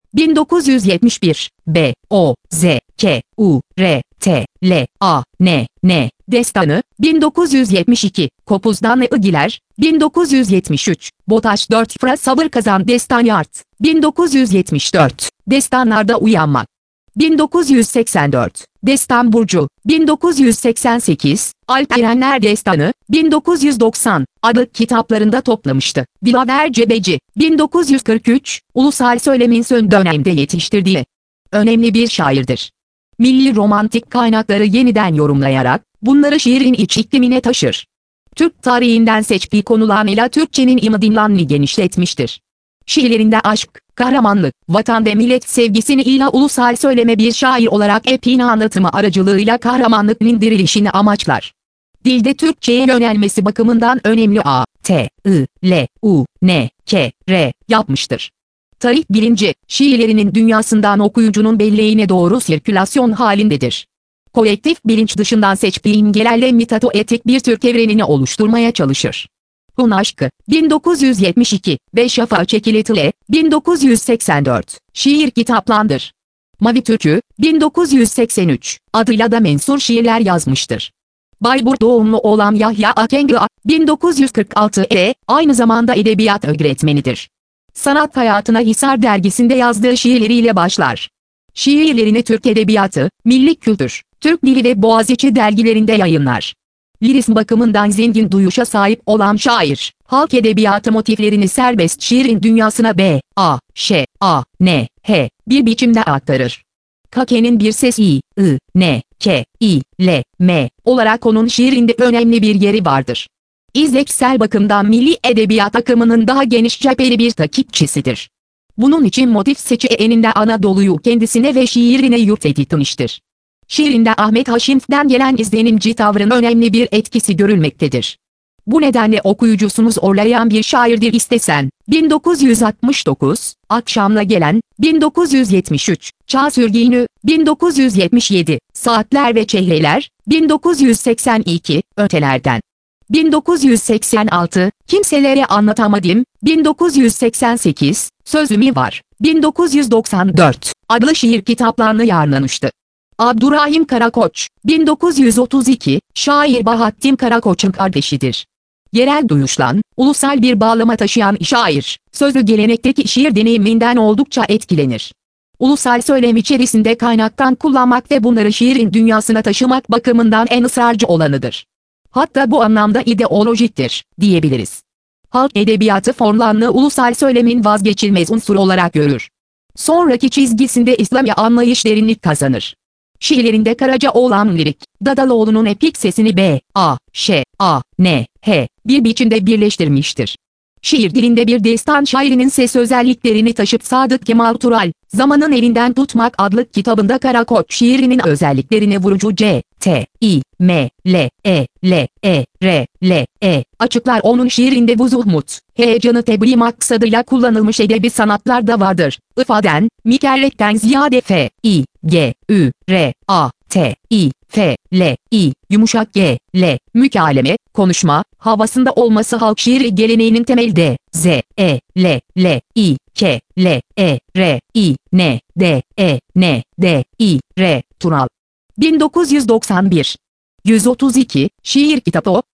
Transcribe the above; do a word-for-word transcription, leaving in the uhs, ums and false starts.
bin dokuz yüz yetmiş bir, B, O, Z, K, U, R, T, L, A, N, N, Destanı, bin dokuz yüz yetmiş iki, Kopuz'dan Igiler, bin dokuz yüz yetmiş üç, Botaş dört Fra Sabır Kazan Destan Yart, bin dokuz yüz yetmiş dört, Destanlarda Uyanmak, bin dokuz yüz seksen dört, Destan Burcu, bin dokuz yüz seksen sekiz, Alp Erenler Destanı, bin dokuz yüz doksan, adlı kitaplarında toplamıştı. Dilaver Cebeci, bin dokuz yüz kırk üç, ulusal söylemin son dönemde yetiştirdiği önemli bir şairdir. Milli romantik kaynakları yeniden yorumlayarak, bunları şiirin iç iklimine taşır. Türk tarihinden seçtiği konularıyla Türkçenin imadinlerini genişletmiştir. Şiirlerinde aşk, kahramanlık, vatan ve millet sevgisini ila ulusal söyleme bir şair olarak epine anlatımı aracılığıyla kahramanlığın dirilişini amaçlar. Dilde Türkçe'ye yönelmesi bakımından önemli A, T, I, L, U, N, K, R yapmıştır. Tarih bilinci, şiirlerinin dünyasından okuyucunun belleğine doğru sirkülasyon halindedir. Kolektif bilinç dışından seçtiği imgelerle mitatoetik bir Türk evrenini oluşturmaya çalışır. Hun Aşkı, bin dokuz yüz yetmiş iki, ve Şafağı Çekiletile, bin dokuz yüz seksen dört, şiir kitaplandır. Mavi Türkü, bin dokuz yüz seksen üç, adıyla da mensur şiirler yazmıştır. Bayburt doğumlu olan Yahya Akengü, bin dokuz yüz kırk altı e, aynı zamanda edebiyat öğretmenidir. Sanat hayatına Hisar dergisinde yazdığı şiirleriyle başlar. Şiirlerini Türk Edebiyatı, Milli Kültür, Türk Dili ve Boğaziçi dergilerinde yayınlar. Lirizm bakımından zengin duyuşa sahip olan şair, halk edebiyatı motiflerini serbest şiirin dünyasına B, A, Ş, A, N, H bir biçimde aktarır. Kake'nin bir ses I, I, N, K, I, L, M olarak onun şiirinde önemli bir yeri vardır. İzleksel bakımdan milli edebiyat akımının daha geniş cepheli bir takipçisidir. Bunun için motif seçi eninde Anadolu'yu kendisine ve şiirine yurt edinmiştir. Şiirinde Ahmet Haşim'den gelen izlenimci tavrın önemli bir etkisi görülmektedir. Bu nedenle okuyucusunu zorlayan bir şairdir istesen, bin dokuz yüz altmış dokuz, Akşamla Gelen, bin dokuz yüz yetmiş üç, Çağ Sürgünü, bin dokuz yüz yetmiş yedi, Saatler ve Çehreler, bin dokuz yüz seksen iki, Ötelerden. bin dokuz yüz seksen altı, Kimselere Anlatamadım, bin dokuz yüz seksen sekiz, Sözümü Var, bin dokuz yüz doksan dört, adlı şiir kitaplarını yayınlamıştı. Abdurrahim Karakoç, bin dokuz yüz otuz iki, şair Bahattin Karakoç'un kardeşidir. Yerel duyuşlan, ulusal bir bağlama taşıyan şair, sözlü gelenekteki şiir deneyiminden oldukça etkilenir. Ulusal söylem içerisinde kaynaktan kullanmak ve bunları şiirin dünyasına taşımak bakımından en ısrarcı olanıdır. Hatta bu anlamda ideolojiktir, diyebiliriz. Halk edebiyatı formlarını ulusal söylemin vazgeçilmez unsuru olarak görür. Sonraki çizgisinde İslami anlayış derinlik kazanır. Şiirlerinde Karacaoğlan lirik, Dadaloğlu'nun epik sesini B, A, Ş, A, N, H bir biçimde birleştirmiştir. Şiir dilinde bir destan şairinin ses özelliklerini taşıp Sadık Kemal Tural, Zamanın Elinden Tutmak adlı kitabında Karakoç şiirinin özelliklerini vurucu C, T, I, M, L, E, L, E, R, L, E açıklar. Onun şiirinde vuzuhmut, heyecanı tebliğ maksadıyla kullanılmış edebi sanatlar da vardır. İfaden, mikerrekten ziyade F, I, G, Ü, R, A, T, I, F, L, I, yumuşak G, L, mükaleme, konuşma, havasında olması halk şiiri geleneğinin temelde, Z, E, L, L, I, K, L, E, R, I, N, D, E, N, D, I, R, Tural. bin dokuz yüz doksan bir. yüz otuz iki, şiir kitabı.